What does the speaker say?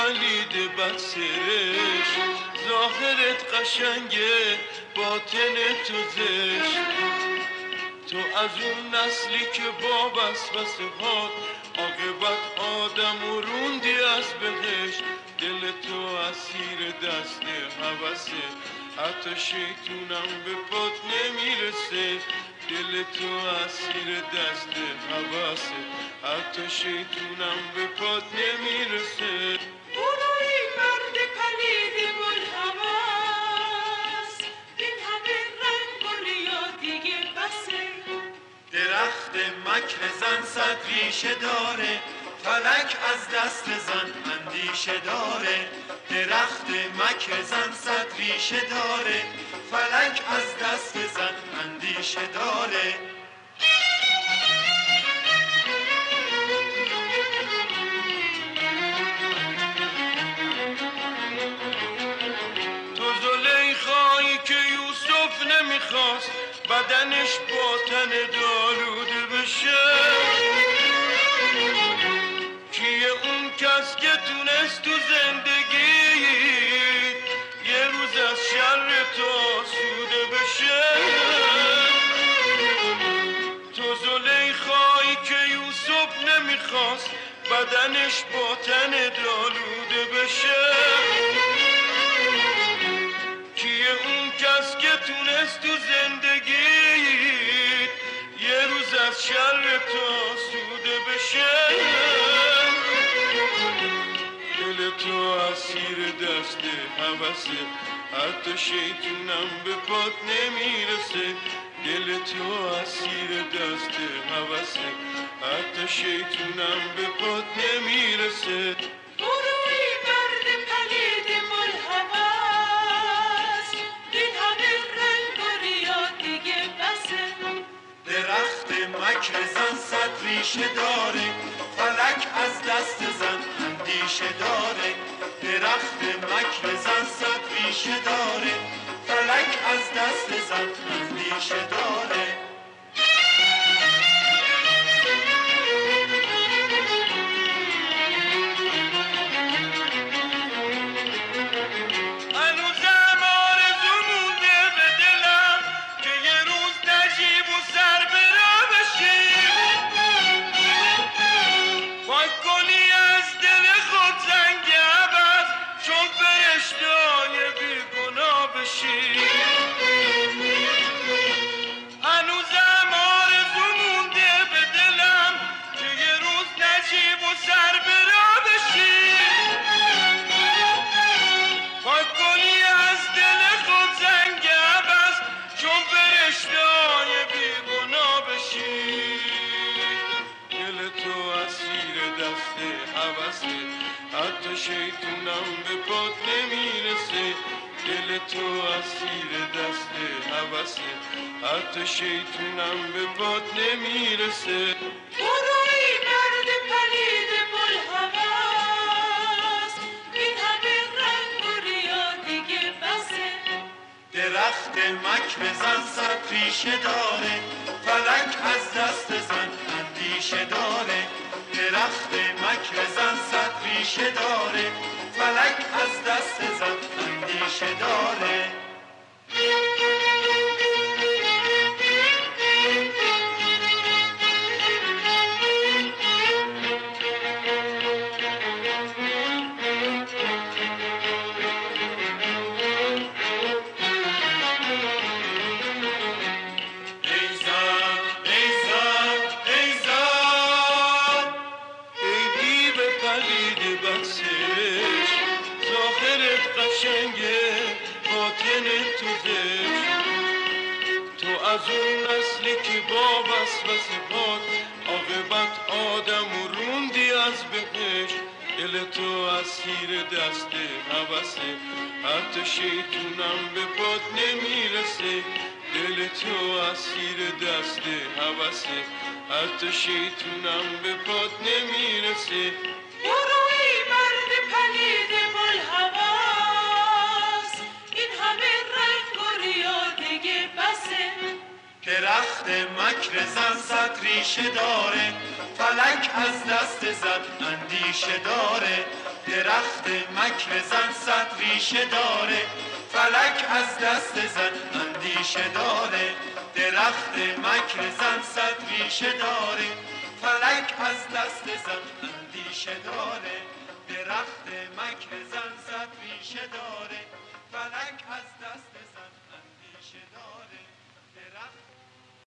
پلید بد سرش، ظاهرت قشنگه باطن تو زشت. تو از اون نسلی که با وسوسه هات عاقبت آدمو روندی از بهشت. دل تو اسیر دست هوسه، حتی شیطونم به پات نمیرسه. دل تو اسیر دست هوسه، حتی شیطونم به پات نمیرسه. برای مرد پلید ملحوس، این همه رنگ و ریا دیگه بسه. درخت مکر زن صد ریشه داره، فلک از دست زن اندیشه داره. درخت مکر زن صد ریشه داره، فلک از دست زن اندیشه داره. تو زلیخایی که یوسف نمیخواست بدنش با تن دالوده بشه. کیه اون کس که تونست تو زندگی یه روز از شر تو آسوده بشه. تو زلیخایی که یوسف نمیخواست بدنش با تن دالوده بشه. کیه اون کس که تونست تو زندگی یه روز از شر تو آسوده بشه. دل تو اسیر دست هوسه، حتی شیطونم به پات نمیرسه. دل تو اسیر دست هوسه، حتی شیطونم به پات نمیرسه. برای مرد پلید ملحوس، این همه رنگ و ریا دیگه بسه. درخت مکر زن صد ریشه داره، فلک از دست زن اندیشه داره. درخت مکر زن صد ریشه داره، فلک از دست زن اندیشه داره. هنوزم آرزو مونده به دلم که یه روز نجیب و سر برا بشی. پاک کنی از دل خود زنگ عبس، چون فرشته‌های بیگناه بشی. دل تو اسیر دست هوسه، حتی شیطونم به پات نمیرسه. دل تو اسیر دست هوسه، حتی شیطونم به پات نمیرسه. برای مرد پلید ملحوس، این همه رنگ و ریا دیگه بسه. درخت مکر زن صد ریشه داره، فلک از دست زن اندیشه داره. درخت مکر زن صد ریشه داره، فلک از دست زن اندیشه داره. از اون نسلی که با وسوسه هات عاقبت آدمو روندی از بهشت. دل تو اسیر دست هوسه، حتی شیطونم به پات نمیرسه. دل تو اسیر دست هوسه، حتی شیطونم به پات نمیرسه. برای مرد پلید ملحوس، این همه رنگ و ریا دیگه بسه. درخت مکر زن صد ریشه داره، فلک از دست زن اندیشه داره. درخت مکر زن صد ریشه داره فلک از دست زن اندیشه داره درخت مکر زن صد ریشه داره فلک از دست زن اندیشه داره درخت مکر زن صد ریشه داره فلک از دست زن اندیشه داره درخت